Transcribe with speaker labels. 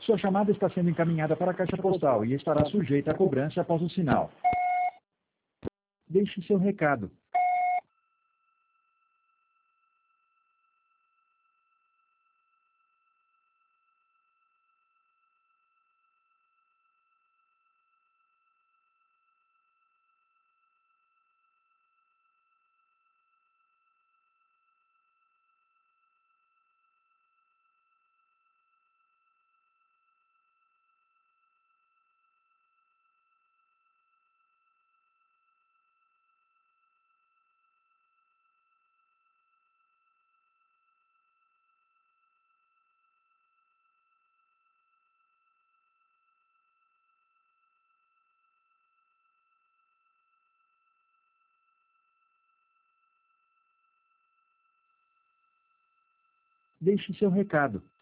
Speaker 1: Sua chamada está sendo encaminhada para a caixa postal e estará sujeita a cobrança após o sinal. Deixe seu recado. Deixe seu recado.